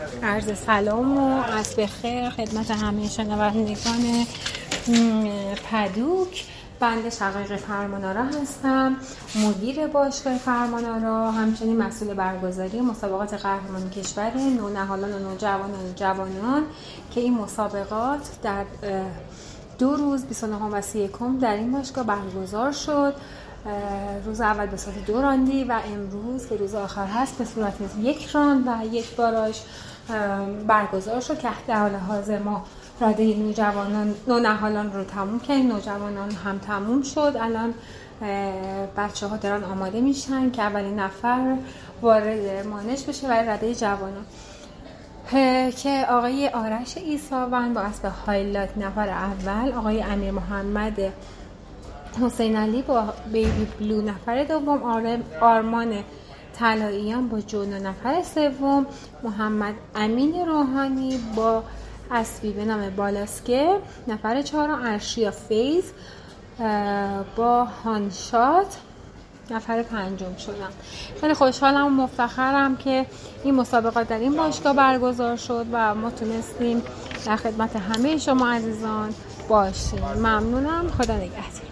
عرض سلام و عصر بخیر خدمت همه شنوندگان پدوک. بنده شقایق فرمانآرا هستم، مدیر باشگاه فرمانآرا، همچنین مسئول برگزاری مسابقات قهرمان کشور نونهالان و نوجوانان و جوانان که این مسابقات در 2 روز 29 و 31 در این باشگاه برگزار شد. روز اول به صورت 2 راندی و امروز که روز آخر هست به صورت 1 راند و 1 باراژ برگزار شد که در حال حاضر ما رده نونهالان رو تموم کردیم، نوجوانان هم تموم شد. الان بچه ها دارن آماده میشن که اولین نفر وارد مانش بشه برای رده جوانان که آقای آرش عیساوند با اسب هایلایت نفر اول، آقای امیر محمد حسین علی با بیبی بلو نفر دوم، آرمان طلاییان با جونو نفر سوم، محمد امین روحانی با اسبی به نام بالاسکه نفر چهارم، ارشیا فیض با هانشات نفر پنجم شدم. خیلی خوشحالم و مفتخرم که این مسابقات در این باشگاه برگزار شد و ما تونستیم در خدمت همه شما عزیزان باشیم. ممنونم. خدا نگهدار.